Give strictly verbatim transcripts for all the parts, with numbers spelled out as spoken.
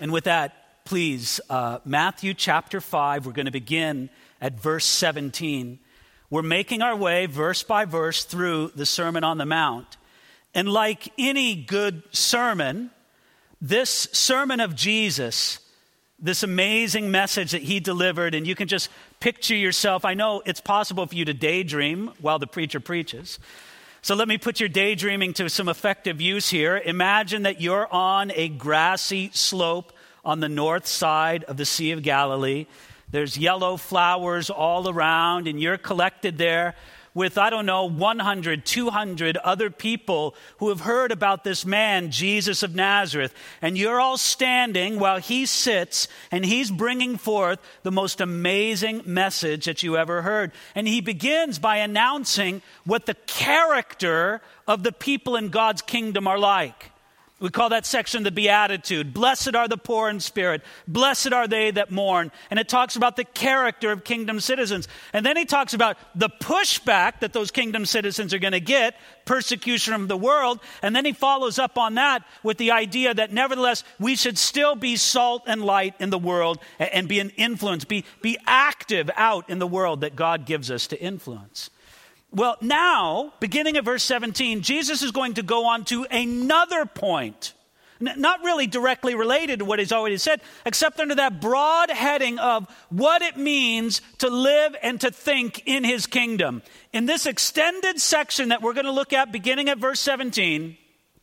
And with that, please, uh, Matthew chapter five, we're going to begin at verse seventeen. We're making our way verse by verse through the Sermon on the Mount. And like any good sermon, this sermon of Jesus, this amazing message that he delivered, and you can just picture yourself. I know it's possible for you to daydream while the preacher preaches. So let me put your daydreaming to some effective use here. Imagine that you're on a grassy slope on the north side of the Sea of Galilee. There's yellow flowers all around, and you're collected there with, I don't know, one hundred, two hundred other people who have heard about this man, Jesus of Nazareth. And you're all standing while he sits, and he's bringing forth the most amazing message that you ever heard. And he begins by announcing what the character of the people in God's kingdom are like. We call that section the Beatitude. Blessed are the poor in spirit. Blessed are they that mourn. And it talks about the character of kingdom citizens. And then he talks about the pushback that those kingdom citizens are going to get, persecution from the world. And then he follows up on that with the idea that nevertheless, we should still be salt and light in the world and be an influence, be, be active out in the world that God gives us to influence. Well, now, beginning at verse seventeen, Jesus is going to go on to another point, N- not really directly related to what he's already said, except under that broad heading of what it means to live and to think in his kingdom. In this extended section that we're going to look at beginning at verse seventeen,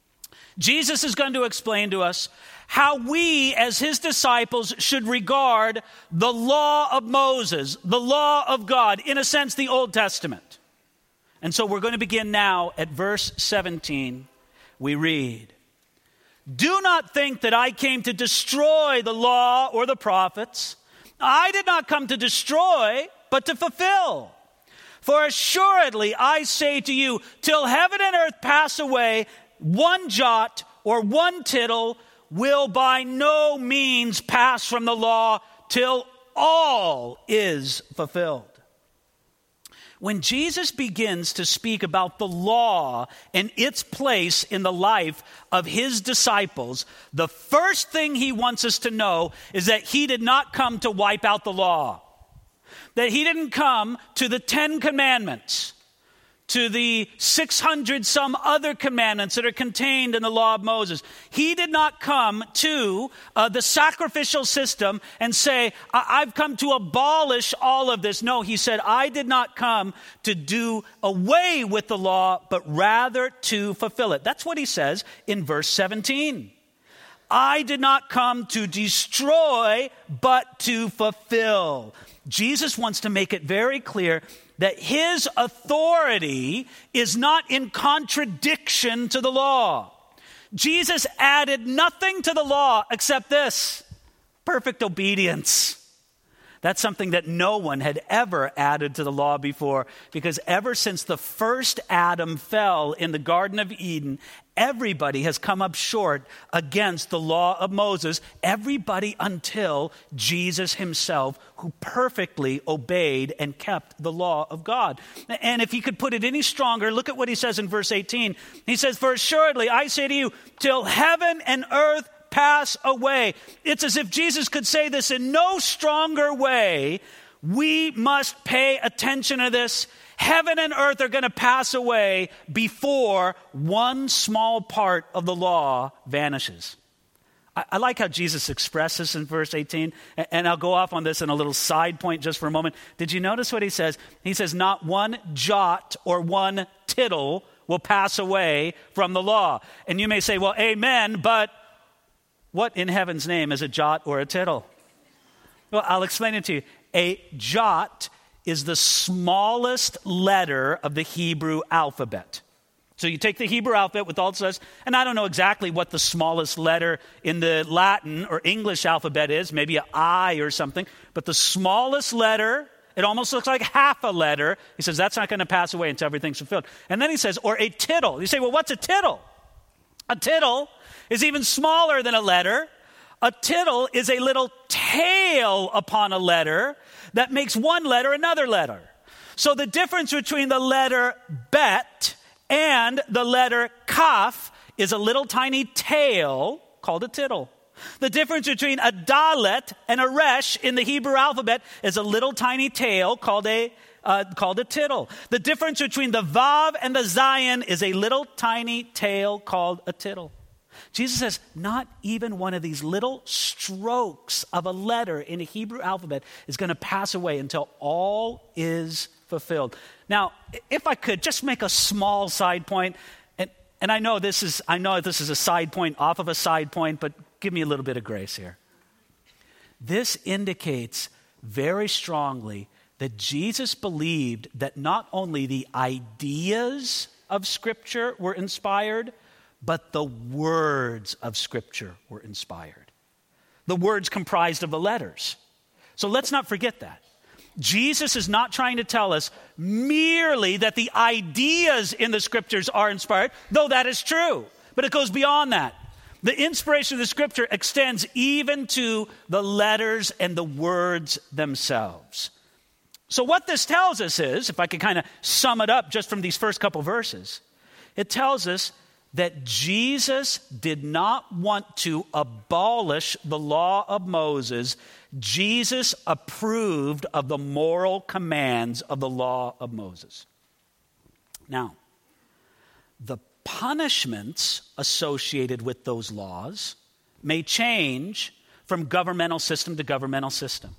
Jesus is going to explain to us how we as his disciples should regard the law of Moses, the law of God, in a sense, the Old Testament. And so we're going to begin now at verse seventeen. We read, "Do not think that I came to destroy the law or the prophets. I did not come to destroy, but to fulfill. For assuredly I say to you, till heaven and earth pass away, one jot or one tittle will by no means pass from the law till all is fulfilled." When Jesus begins to speak about the law and its place in the life of his disciples, the first thing he wants us to know is that he did not come to wipe out the law. That he didn't come to the Ten Commandments, to the six hundred some other commandments that are contained in the law of Moses. He did not come to uh, the sacrificial system and say, I- I've come to abolish all of this. No, he said, I did not come to do away with the law, but rather to fulfill it. That's what he says in verse seventeen. I did not come to destroy, but to fulfill. Jesus wants to make it very clear that his authority is not in contradiction to the law. Jesus added nothing to the law except this: perfect obedience. That's something that no one had ever added to the law before, because ever since the first Adam fell in the Garden of Eden, everybody has come up short against the law of Moses, everybody until Jesus himself, who perfectly obeyed and kept the law of God. And if he could put it any stronger, look at what he says in verse eighteen. He says, "For assuredly I say to you, till heaven and earth pass away." It's as if Jesus could say this in no stronger way. We must pay attention to this. Heaven and earth are going to pass away before one small part of the law vanishes. I, I like how Jesus expresses in verse eighteen, and, and I'll go off on this in a little side point just for a moment. Did you notice what he says? He says, not one jot or one tittle will pass away from the law. And you may say, well, amen, but what in heaven's name is a jot or a tittle? Well, I'll explain it to you. A jot is the smallest letter of the Hebrew alphabet. So you take the Hebrew alphabet with all it says, and I don't know exactly what the smallest letter in the Latin or English alphabet is, maybe an I or something, but the smallest letter, it almost looks like half a letter. He says that's not going to pass away until everything's fulfilled. And then he says, or a tittle. You say, well, what's a tittle? A tittle is even smaller than a letter. A tittle is a little tail upon a letter that makes one letter another letter. So the difference between the letter bet and the letter kaf is a little tiny tail called a tittle. The difference between a dalet and a resh in the Hebrew alphabet is a little tiny tail called a uh, called a tittle. The difference between the vav and the zayin is a little tiny tail called a tittle. Jesus says, not even one of these little strokes of a letter in the Hebrew alphabet is going to pass away until all is fulfilled. Now, if I could just make a small side point, and, and I know this is I know this is a side point off of a side point, but give me a little bit of grace here. This indicates very strongly that Jesus believed that not only the ideas of Scripture were inspired, but the words of Scripture were inspired. The words comprised of the letters. So let's not forget that. Jesus is not trying to tell us merely that the ideas in the Scriptures are inspired, though that is true, but it goes beyond that. The inspiration of the Scripture extends even to the letters and the words themselves. So what this tells us is, if I could kind of sum it up just from these first couple verses, it tells us that Jesus did not want to abolish the law of Moses. Jesus approved of the moral commands of the law of Moses. Now, the punishments associated with those laws may change from governmental system to governmental system.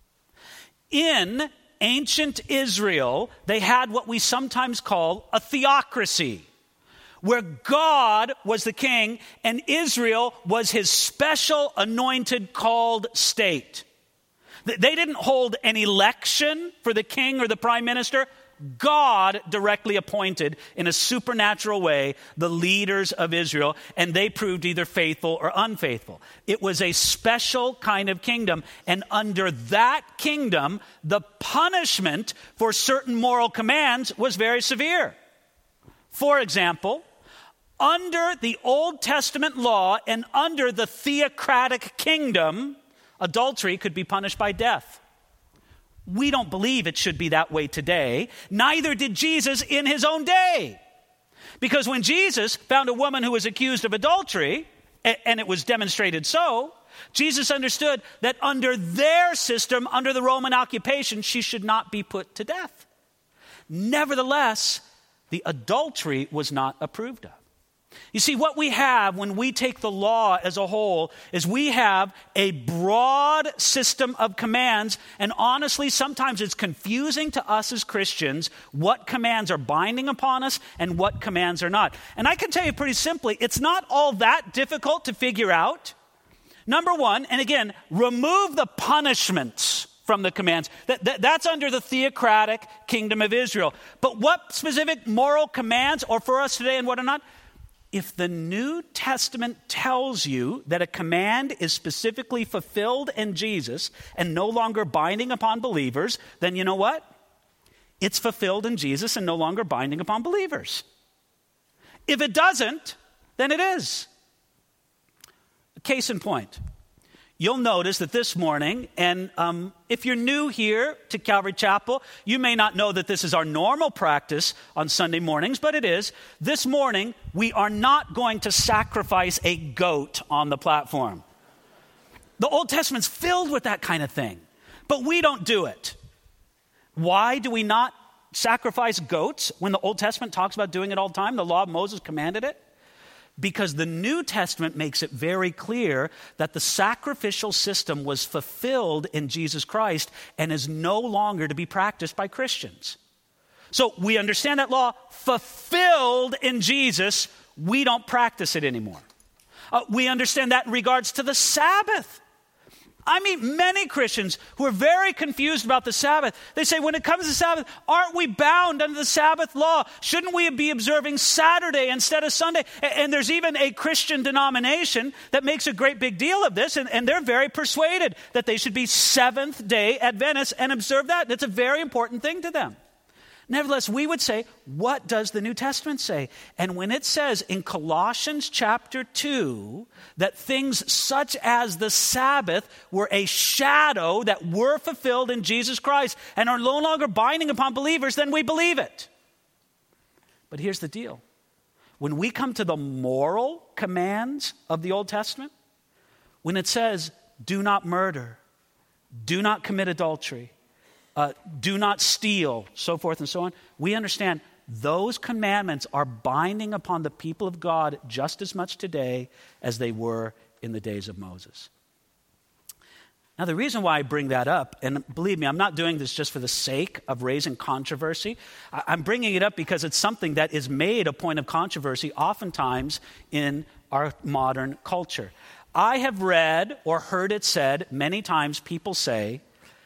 In ancient Israel, they had what we sometimes call a theocracy, where God was the king and Israel was his special anointed called state. They didn't hold an election for the king or the prime minister. God directly appointed in a supernatural way the leaders of Israel, and they proved either faithful or unfaithful. It was a special kind of kingdom, and under that kingdom, the punishment for certain moral commands was very severe. For example, under the Old Testament law and under the theocratic kingdom, adultery could be punished by death. We don't believe it should be that way today. Neither did Jesus in his own day. Because when Jesus found a woman who was accused of adultery, and it was demonstrated so, Jesus understood that under their system, under the Roman occupation, she should not be put to death. Nevertheless, the adultery was not approved of. You see, what we have when we take the law as a whole is we have a broad system of commands, and honestly, sometimes it's confusing to us as Christians what commands are binding upon us and what commands are not. And I can tell you pretty simply, it's not all that difficult to figure out. Number one, and again, remove the punishments from the commands. That, that, that's under the theocratic kingdom of Israel. But what specific moral commands, or for us today and what are not? If the New Testament tells you that a command is specifically fulfilled in Jesus and no longer binding upon believers, then you know what? It's fulfilled in Jesus and no longer binding upon believers. If it doesn't, then it is. Case in point. You'll notice that this morning, and um, if you're new here to Calvary Chapel, you may not know that this is our normal practice on Sunday mornings, but it is. This morning, we are not going to sacrifice a goat on the platform. The Old Testament's filled with that kind of thing, but we don't do it. Why do we not sacrifice goats when the Old Testament talks about doing it all the time? The law of Moses commanded it. Because the New Testament makes it very clear that the sacrificial system was fulfilled in Jesus Christ and is no longer to be practiced by Christians. So we understand that law fulfilled in Jesus. We don't practice it anymore. Uh, we understand that in regards to the Sabbath. I meet many Christians who are very confused about the Sabbath. They say, when it comes to Sabbath, aren't we bound under the Sabbath law? Shouldn't we be observing Saturday instead of Sunday? And there's even a Christian denomination that makes a great big deal of this, and, and they're very persuaded that they should be Seventh-day Adventists and observe that. It's a very important thing to them. Nevertheless, we would say, what does the New Testament say? And when it says in Colossians chapter two that things such as the Sabbath were a shadow that were fulfilled in Jesus Christ and are no longer binding upon believers, then we believe it. But here's the deal. When we come to the moral commands of the Old Testament, when it says, do not murder, do not commit adultery, uh, do not steal, so forth and so on, we understand those commandments are binding upon the people of God just as much today as they were in the days of Moses. Now, the reason why I bring that up, and believe me, I'm not doing this just for the sake of raising controversy. I'm bringing it up because it's something that is made a point of controversy oftentimes in our modern culture. I have read or heard it said many times, people say,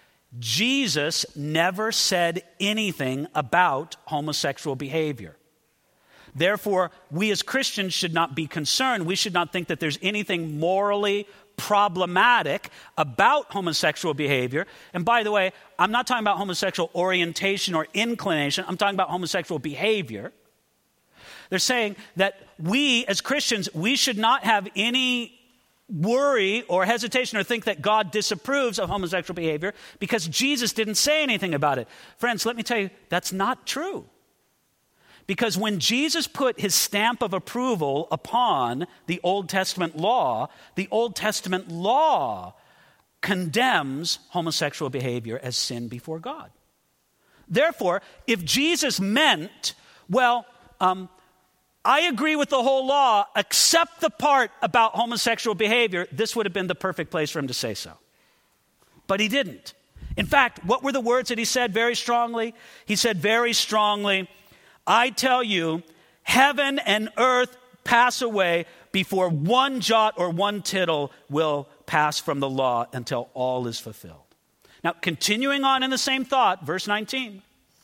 Jesus never said anything about homosexual behavior. Therefore, we as Christians should not be concerned. We should not think that there's anything morally problematic about homosexual behavior. And by the way, I'm not talking about homosexual orientation or inclination. I'm talking about homosexual behavior. They're saying that we as Christians, we should not have any worry or hesitation or think that God disapproves of homosexual behavior because Jesus didn't say anything about it. Friends, let me tell you, that's not true. Because when Jesus put his stamp of approval upon the Old Testament law, the Old Testament law condemns homosexual behavior as sin before God. Therefore, if Jesus meant, well, um, I agree with the whole law, except the part about homosexual behavior, this would have been the perfect place for him to say so. But he didn't. In fact, what were the words that he said very strongly? He said very strongly, I tell you, heaven and earth pass away before one jot or one tittle will pass from the law until all is fulfilled. Now, continuing on in the same thought, verse nineteen.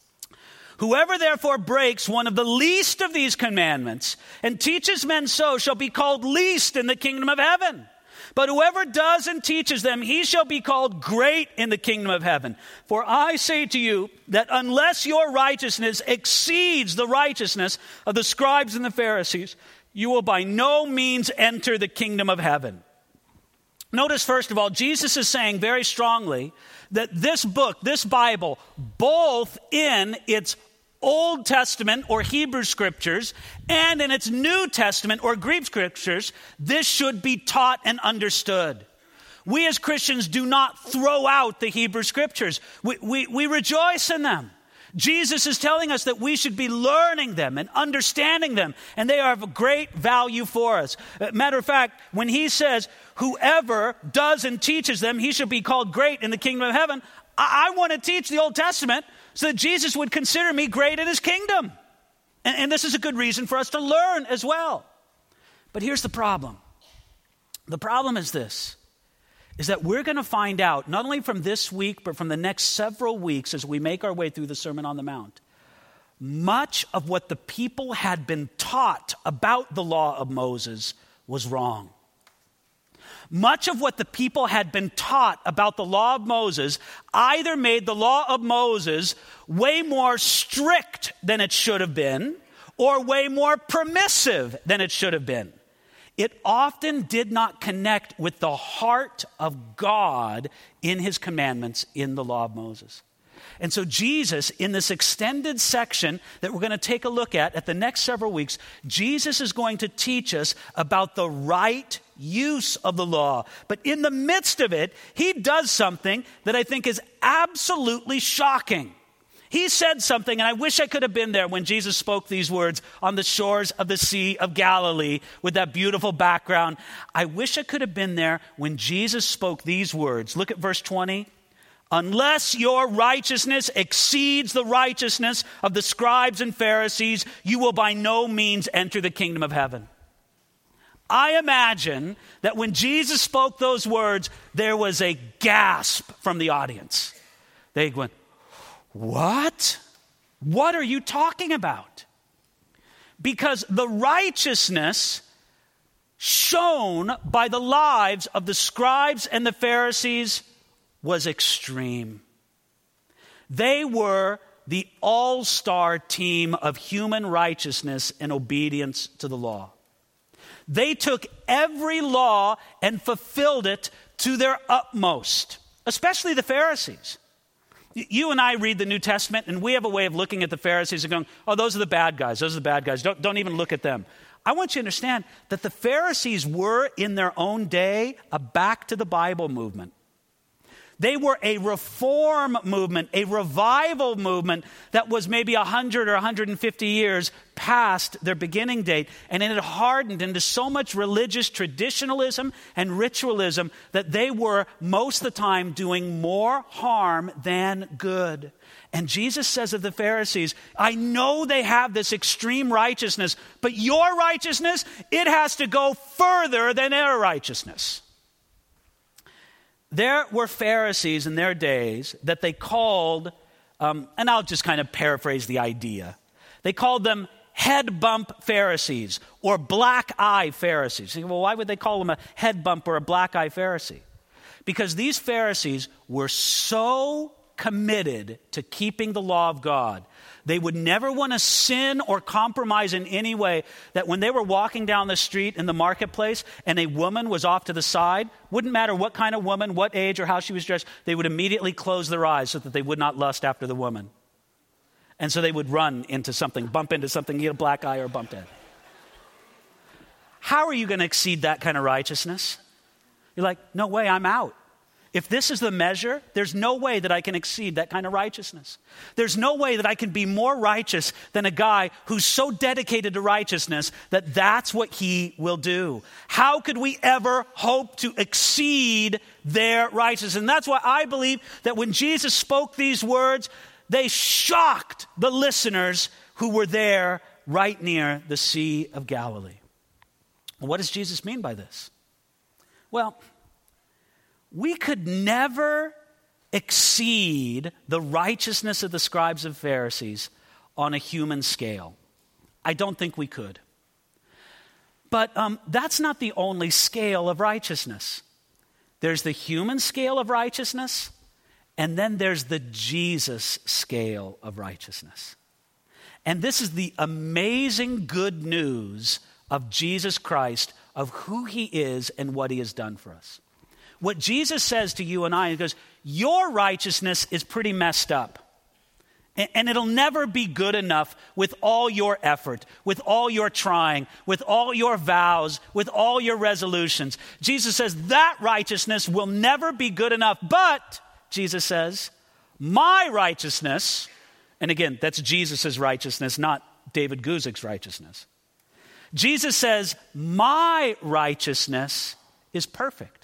Whoever therefore breaks one of the least of these commandments and teaches men so shall be called least in the kingdom of heaven. But whoever does and teaches them, he shall be called great in the kingdom of heaven. For I say to you that unless your righteousness exceeds the righteousness of the scribes and the Pharisees, you will by no means enter the kingdom of heaven. Notice, first of all, Jesus is saying very strongly that this book, this Bible, both in its Old Testament or Hebrew scriptures and in its New Testament or Greek scriptures, this should be taught and understood. We as Christians do not throw out the Hebrew scriptures. We, we, we rejoice in them. Jesus is telling us that we should be learning them and understanding them, and they are of great value for us. Matter of fact, when he says, whoever does and teaches them, he shall be called great in the kingdom of heaven, I, I want to teach the Old Testament so that Jesus would consider me great in his kingdom. And, and this is a good reason for us to learn as well. But here's the problem. The problem is this, is that we're going to find out, not only from this week, but from the next several weeks as we make our way through the Sermon on the Mount, much of what the people had been taught about the law of Moses was wrong. Much of what the people had been taught about the law of Moses either made the law of Moses way more strict than it should have been, or way more permissive than it should have been. It often did not connect with the heart of God in his commandments in the law of Moses. And so Jesus, in this extended section that we're going to take a look at at the next several weeks, Jesus is going to teach us about the right use of the law. But in the midst of it, he does something that I think is absolutely shocking. He said something, and I wish I could have been there when Jesus spoke these words on the shores of the Sea of Galilee with that beautiful background. I wish I could have been there when Jesus spoke these words. Look at verse twenty. Unless your righteousness exceeds the righteousness of the scribes and Pharisees, you will by no means enter the kingdom of heaven. I imagine that when Jesus spoke those words, there was a gasp from the audience. They went, what? What are you talking about? Because the righteousness shown by the lives of the scribes and the Pharisees was extreme. They were the all-star team of human righteousness and obedience to the law. They took every law and fulfilled it to their utmost, especially the Pharisees. You and I read the New Testament, and we have a way of looking at the Pharisees and going, oh, those are the bad guys. Those are the bad guys. Don't, don't even look at them. I want you to understand that the Pharisees were, in their own day, a back to the Bible movement. They were a reform movement, a revival movement that was maybe one hundred or one hundred fifty years past their beginning date. And it had hardened into so much religious traditionalism and ritualism that they were, most of the time, doing more harm than good. And Jesus says of the Pharisees, I know they have this extreme righteousness, but your righteousness, it has to go further than their righteousness. There were Pharisees in their days that they called, um, and I'll just kind of paraphrase the idea. They called them head bump Pharisees or black eye Pharisees. You think, well, why would they call them a head bump or a black eye Pharisee? Because these Pharisees were so committed to keeping the law of God. They would never want to sin or compromise in any way, that when they were walking down the street in the marketplace and a woman was off to the side, wouldn't matter what kind of woman, what age, or how she was dressed, they would immediately close their eyes so that they would not lust after the woman. And so they would run into something, bump into something, get a black eye or a bumped head. How are you going to exceed that kind of righteousness? You're like, no way, I'm out. If this is the measure, there's no way that I can exceed that kind of righteousness. There's no way that I can be more righteous than a guy who's so dedicated to righteousness that that's what he will do. How could we ever hope to exceed their righteousness? And that's why I believe that when Jesus spoke these words, they shocked the listeners who were there right near the Sea of Galilee. What does Jesus mean by this? Well, we could never exceed the righteousness of the scribes and Pharisees on a human scale. I don't think we could. But um, that's not the only scale of righteousness. There's the human scale of righteousness, and then there's the Jesus scale of righteousness. And this is the amazing good news of Jesus Christ, of who he is and what he has done for us. What Jesus says to you and I, he goes, your righteousness is pretty messed up. And, and it'll never be good enough with all your effort, with all your trying, with all your vows, with all your resolutions. Jesus says that righteousness will never be good enough. But, Jesus says, my righteousness, and again, that's Jesus' righteousness, not David Guzik's righteousness. Jesus says, my righteousness is perfect.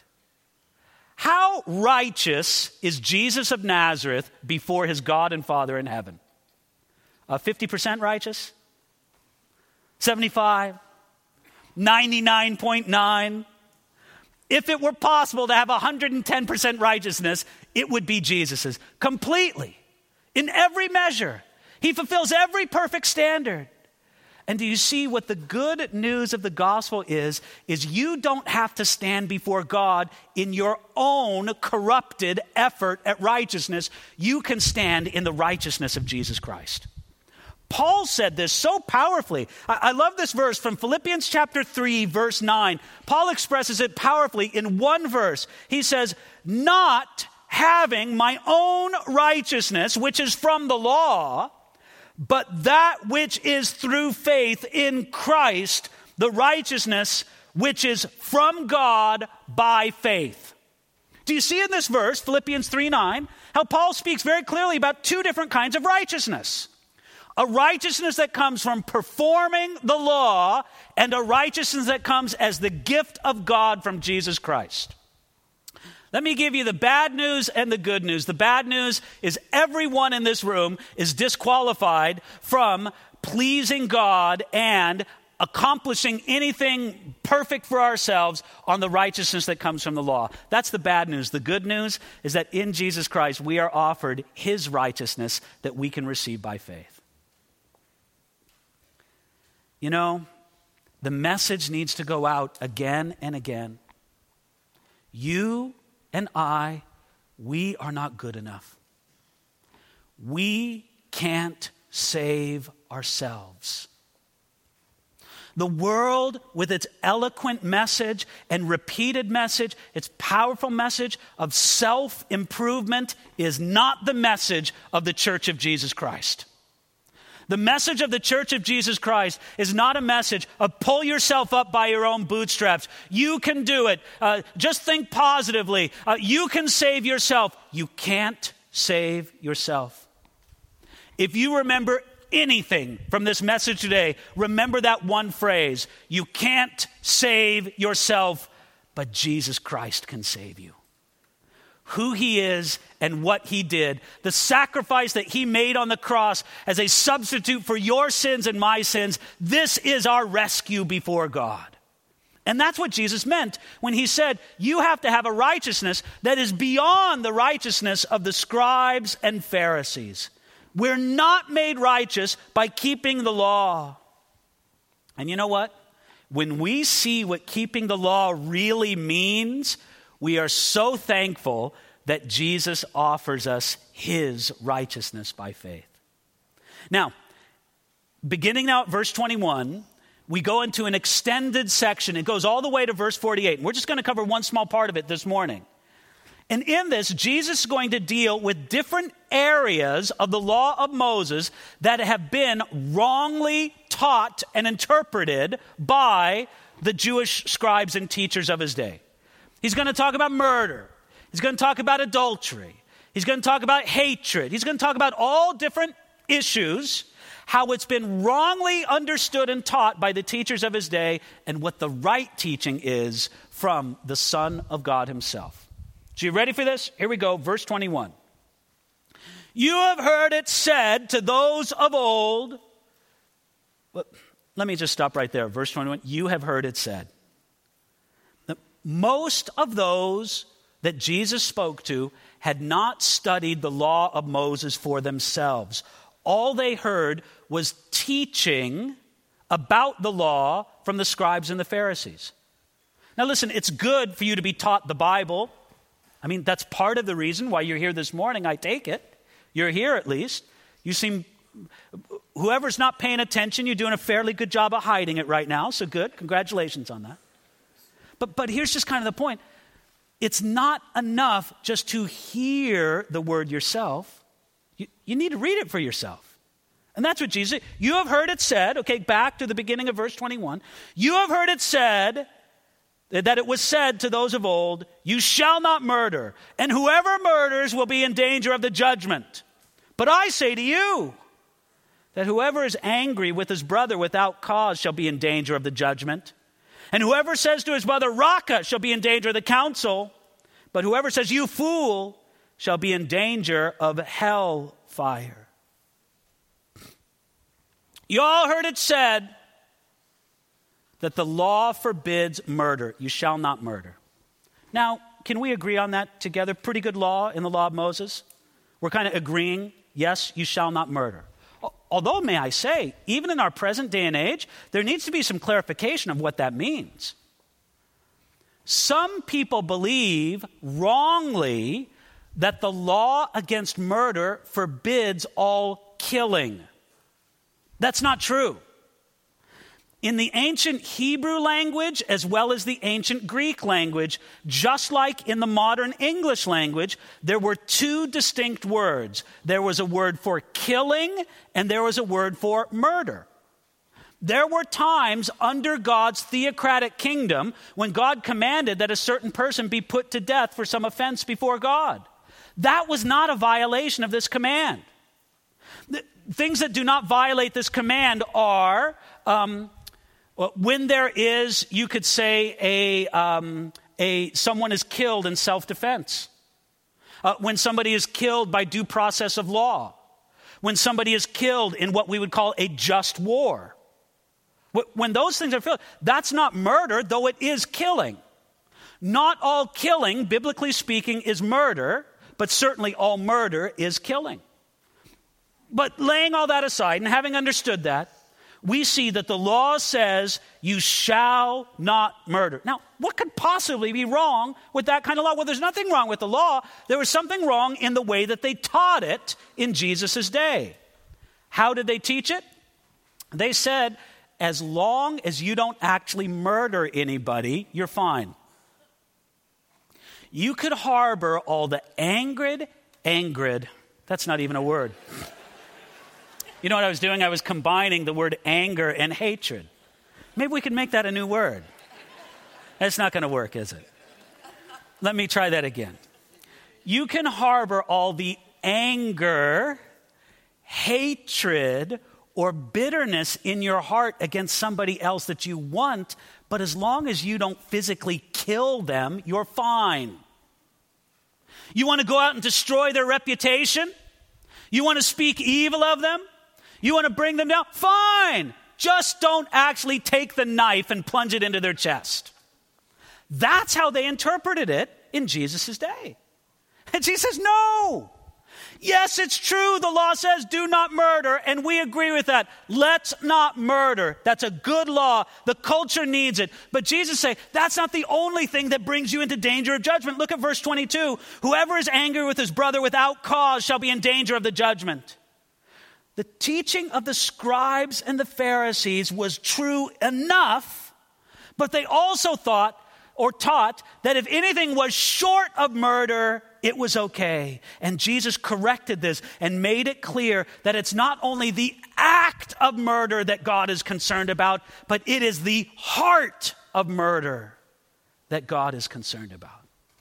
How righteous is Jesus of Nazareth before his God and Father in heaven? Uh, fifty percent righteous? seventy-five? ninety-nine point nine? If it were possible to have one hundred ten percent righteousness, it would be Jesus's. Completely. In every measure. He fulfills every perfect standard. And do you see what the good news of the gospel is? Is you don't have to stand before God in your own corrupted effort at righteousness. You can stand in the righteousness of Jesus Christ. Paul said this so powerfully. I, I love this verse from Philippians chapter three, verse nine. Paul expresses it powerfully in one verse. He says, not having my own righteousness, which is from the law, but that which is through faith in Christ, the righteousness which is from God by faith. Do you see in this verse, Philippians three nine, how Paul speaks very clearly about two different kinds of righteousness? A righteousness that comes from performing the law, and a righteousness that comes as the gift of God from Jesus Christ. Let me give you the bad news and the good news. The bad news is everyone in this room is disqualified from pleasing God and accomplishing anything perfect for ourselves on the righteousness that comes from the law. That's the bad news. The good news is that in Jesus Christ we are offered his righteousness that we can receive by faith. You know, the message needs to go out again and again. You and I, we are not good enough. We can't save ourselves. The world, with its eloquent message and repeated message, its powerful message of self-improvement, is not the message of the Church of Jesus Christ. The message of the Church of Jesus Christ is not a message of pull yourself up by your own bootstraps. You can do it. Uh, just think positively. Uh, you can save yourself. You can't save yourself. If you remember anything from this message today, remember that one phrase. You can't save yourself, but Jesus Christ can save you. Who he is and what he did, the sacrifice that he made on the cross as a substitute for your sins and my sins, this is our rescue before God. And that's what Jesus meant when he said, you have to have a righteousness that is beyond the righteousness of the scribes and Pharisees. We're not made righteous by keeping the law. And you know what? When we see what keeping the law really means, we are so thankful that Jesus offers us his righteousness by faith. Now, beginning now at verse twenty-one, we go into an extended section. It goes all the way to verse forty-eight. And we're just going to cover one small part of it this morning. And in this, Jesus is going to deal with different areas of the law of Moses that have been wrongly taught and interpreted by the Jewish scribes and teachers of his day. He's going to talk about murder. He's going to talk about adultery. He's going to talk about hatred. He's going to talk about all different issues, how it's been wrongly understood and taught by the teachers of his day, and what the right teaching is from the Son of God himself. So you ready for this? Here we go, verse twenty-one. You have heard it said to those of old. Well, let me just stop right there. Verse twenty-one. You have heard it said. Most of those that Jesus spoke to had not studied the law of Moses for themselves. All they heard was teaching about the law from the scribes and the Pharisees. Now listen, it's good for you to be taught the Bible. I mean, that's part of the reason why you're here this morning, I take it. You're here at least. You seem, whoever's not paying attention, you're doing a fairly good job of hiding it right now, so good. Congratulations on that. But but here's just kind of the point. It's not enough just to hear the word yourself. You, you need to read it for yourself. And that's what Jesus, you have heard it said, okay, back to the beginning of verse twenty-one. You have heard it said, that it was said to those of old, you shall not murder, and whoever murders will be in danger of the judgment. But I say to you, that whoever is angry with his brother without cause shall be in danger of the judgment. And whoever says to his brother, Raka, shall be in danger of the council. But whoever says, you fool, shall be in danger of hell fire. You all heard it said that the law forbids murder. You shall not murder. Now, can we agree on that together? Pretty good law in the law of Moses. We're kind of agreeing, yes, you shall not murder. Although, may I say, even in our present day and age, there needs to be some clarification of what that means. Some people believe wrongly that the law against murder forbids all killing. That's not true. In the ancient Hebrew language, as well as the ancient Greek language, just like in the modern English language, there were two distinct words. There was a word for killing, and there was a word for murder. There were times under God's theocratic kingdom when God commanded that a certain person be put to death for some offense before God. That was not a violation of this command. The things that do not violate this command are... Um, Well, when there is, you could say, a, um, a someone is killed in self-defense. Uh, when somebody is killed by due process of law. When somebody is killed in what we would call a just war. When those things are filled, that's not murder, though it is killing. Not all killing, biblically speaking, is murder, but certainly all murder is killing. But laying all that aside and having understood that, we see that the law says you shall not murder. Now, what could possibly be wrong with that kind of law? Well, there's nothing wrong with the law. There was something wrong in the way that they taught it in Jesus' day. How did they teach it? They said, as long as you don't actually murder anybody, you're fine. You could harbor all the angered, angered, that's not even a word. You know what I was doing? I was combining the word anger and hatred. Maybe we could make that a new word. That's not going to work, is it? Let me try that again. You can harbor all the anger, hatred, or bitterness in your heart against somebody else that you want, but as long as you don't physically kill them, you're fine. You want to go out and destroy their reputation? You want to speak evil of them? You want to bring them down? Fine. Just don't actually take the knife and plunge it into their chest. That's how they interpreted it in Jesus' day. And Jesus says, no. Yes, it's true. The law says do not murder, and we agree with that. Let's not murder. That's a good law. The culture needs it. But Jesus says that's not the only thing that brings you into danger of judgment. Look at verse twenty-two. Whoever is angry with his brother without cause shall be in danger of the judgment. The teaching of the scribes and the Pharisees was true enough, but they also thought or taught that if anything was short of murder, it was okay. And Jesus corrected this and made it clear that it's not only the act of murder that God is concerned about, but it is the heart of murder that God is concerned about.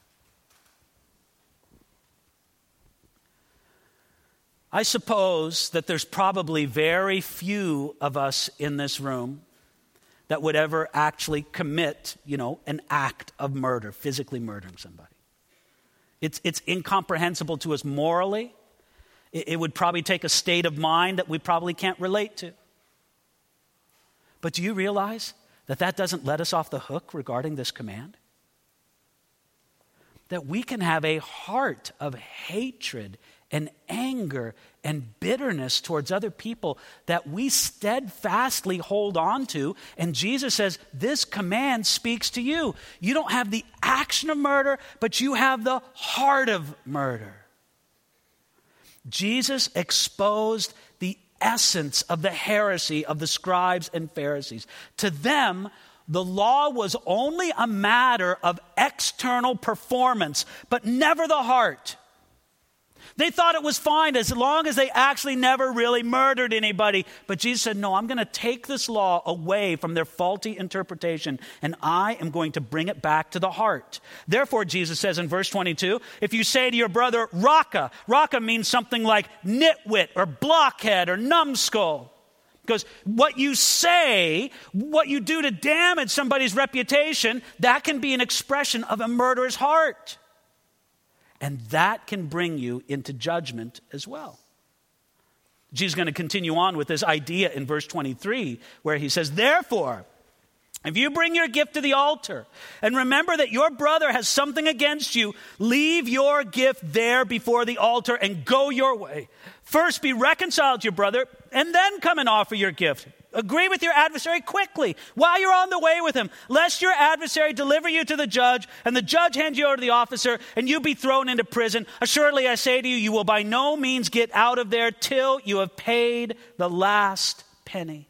I suppose that there's probably very few of us in this room that would ever actually commit, you know, an act of murder, physically murdering somebody. It's, it's incomprehensible to us morally. It, it would probably take a state of mind that we probably can't relate to. But do you realize that that doesn't let us off the hook regarding this command? That we can have a heart of hatred and anger and bitterness towards other people that we steadfastly hold on to. And Jesus says, this command speaks to you. You don't have the action of murder, but you have the heart of murder. Jesus exposed the essence of the heresy of the scribes and Pharisees. To them, the law was only a matter of external performance, but never the heart. They thought it was fine as long as they actually never really murdered anybody. But Jesus said, no, I'm going to take this law away from their faulty interpretation, and I am going to bring it back to the heart. Therefore, Jesus says in verse twenty-two, if you say to your brother, raka, raka means something like nitwit or blockhead or numbskull. Because what you say, what you do to damage somebody's reputation, that can be an expression of a murderous heart. And that can bring you into judgment as well. Jesus is going to continue on with this idea in verse twenty-three, where he says, therefore, if you bring your gift to the altar and remember that your brother has something against you, leave your gift there before the altar and go your way. First be reconciled to your brother and then come and offer your gift. Agree with your adversary quickly while you're on the way with him, lest your adversary deliver you to the judge and the judge hand you over to the officer and you be thrown into prison. Assuredly, I say to you, you will by no means get out of there till you have paid the last penny.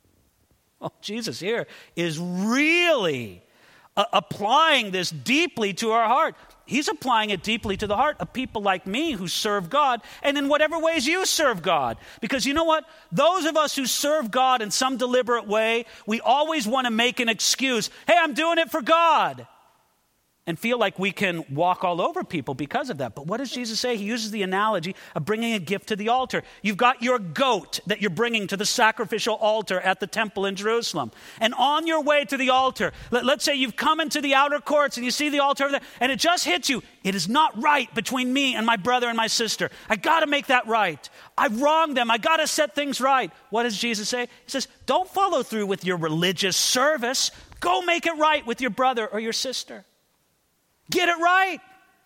Oh, Jesus here is really uh, applying this deeply to our heart. He's applying it deeply to the heart of people like me who serve God, and in whatever ways you serve God. Because you know what? Those of us who serve God in some deliberate way, we always want to make an excuse. Hey, I'm doing it for God. And feel like we can walk all over people because of that. But what does Jesus say? He uses the analogy of bringing a gift to the altar. You've got your goat that you're bringing to the sacrificial altar at the temple in Jerusalem. And on your way to the altar, let, let's say you've come into the outer courts and you see the altar over there, and it just hits you. It is not right between me and my brother and my sister. I got to make that right. I've wronged them. I got to set things right. What does Jesus say? He says, don't follow through with your religious service. Go make it right with your brother or your sister. Get it right.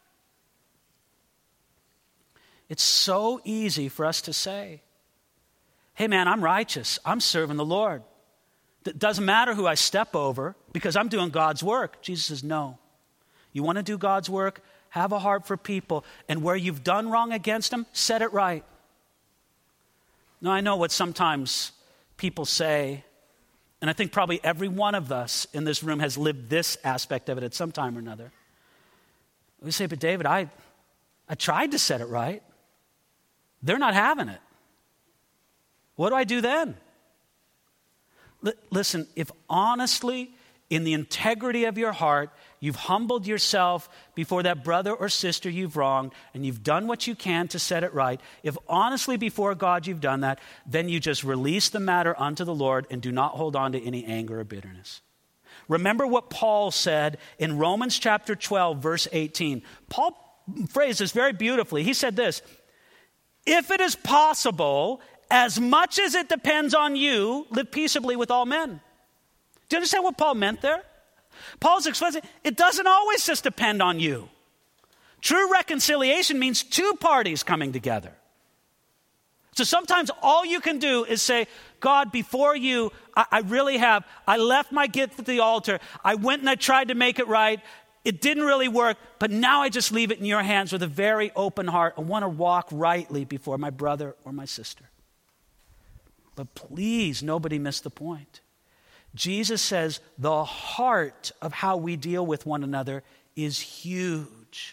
It's so easy for us to say, hey man, I'm righteous. I'm serving the Lord. It doesn't matter who I step over because I'm doing God's work. Jesus says, no. You want to do God's work? Have a heart for people. And where you've done wrong against them, set it right. Now, I know what sometimes people say, and I think probably every one of us in this room has lived this aspect of it at some time or another. We say, but David, I, I tried to set it right. They're not having it. What do I do then? L- listen, if honestly, in the integrity of your heart, you've humbled yourself before that brother or sister you've wronged, and you've done what you can to set it right, if honestly before God you've done that, then you just release the matter unto the Lord and do not hold on to any anger or bitterness. Remember what Paul said in Romans chapter twelve, verse eighteen. Paul phrased this very beautifully. He said this, if it is possible, as much as it depends on you, live peaceably with all men. Do you understand what Paul meant there? Paul's explaining, it doesn't always just depend on you. True reconciliation means two parties coming together. So sometimes all you can do is say, God, before you, I, I really have, I left my gift at the altar. I went and I tried to make it right. It didn't really work, but now I just leave it in your hands with a very open heart. I want to walk rightly before my brother or my sister. But please, nobody miss the point. Jesus says the heart of how we deal with one another is huge.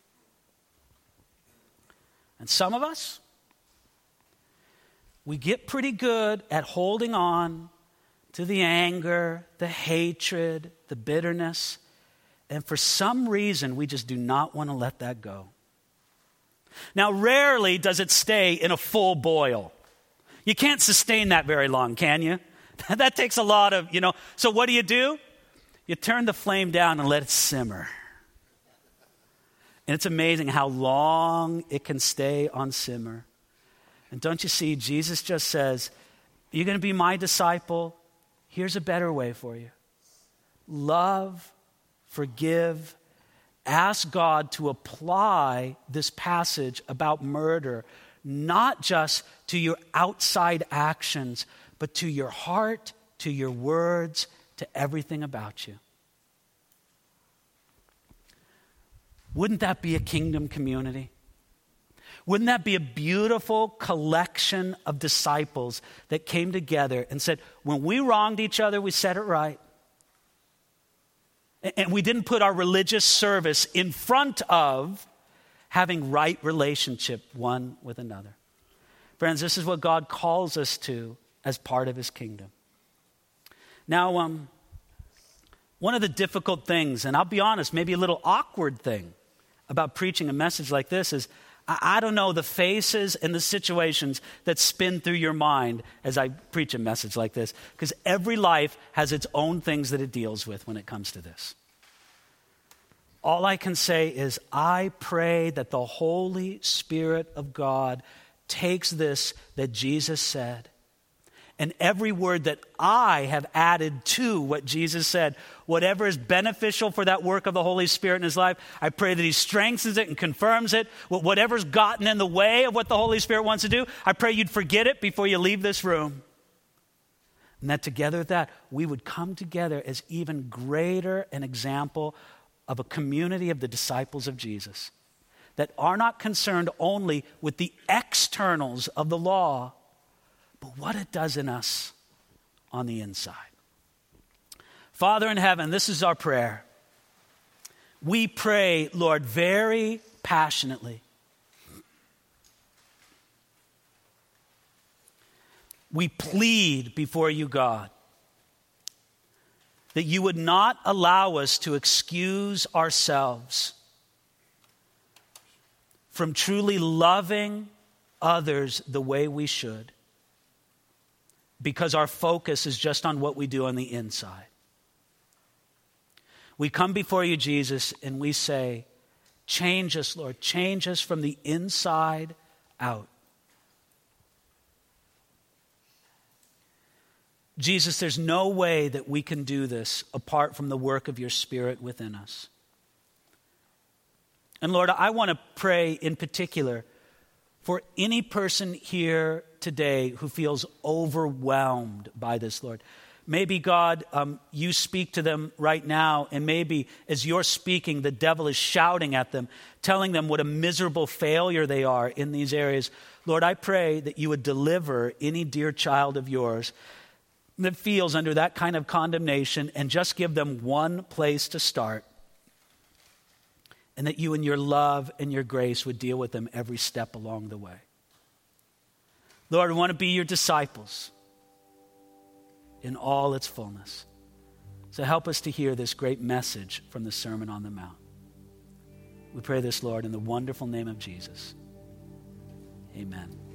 And some of us, we get pretty good at holding on to the anger, the hatred, the bitterness, and for some reason, we just do not want to let that go. Now, rarely does it stay in a full boil. You can't sustain that very long, can you? That takes a lot of, you know. So what do you do? You turn the flame down and let it simmer. And it's amazing how long it can stay on simmer. And don't you see, Jesus just says, you're going to be my disciple. Here's a better way for you. Love, forgive, ask God to apply this passage about murder, not just to your outside actions, but to your heart, to your words, to everything about you. Wouldn't that be a kingdom community? Wouldn't that be a beautiful collection of disciples that came together and said, when we wronged each other, we set it right. And we didn't put our religious service in front of having right relationship one with another. Friends, this is what God calls us to as part of his kingdom. Now, um, one of the difficult things, and I'll be honest, maybe a little awkward thing about preaching a message like this is, I, I don't know, the faces and the situations that spin through your mind as I preach a message like this, because every life has its own things that it deals with when it comes to this. All I can say is I pray that the Holy Spirit of God takes this that Jesus said, and every word that I have added to what Jesus said, whatever is beneficial for that work of the Holy Spirit in his life, I pray that he strengthens it and confirms it. Whatever's gotten in the way of what the Holy Spirit wants to do, I pray you'd forget it before you leave this room. And that together with that, we would come together as even greater an example of a community of the disciples of Jesus that are not concerned only with the externals of the law, but what it does in us on the inside. Father in heaven, this is our prayer. We pray, Lord, very passionately. We plead before you, God, that you would not allow us to excuse ourselves from truly loving others the way we should, because our focus is just on what we do on the inside. We come before you, Jesus, and we say, change us, Lord. Change us from the inside out. Jesus, there's no way that we can do this apart from the work of your Spirit within us. And Lord, I want to pray in particular for any person here today who feels overwhelmed by this, Lord. Maybe, God, um, you speak to them right now, and maybe as you're speaking, the devil is shouting at them, telling them what a miserable failure they are in these areas. Lord, I pray that you would deliver any dear child of yours that feels under that kind of condemnation, and just give them one place to start. And that you in your love and your grace would deal with them every step along the way. Lord, we want to be your disciples in all its fullness. So help us to hear this great message from the Sermon on the Mount. We pray this, Lord, in the wonderful name of Jesus. Amen.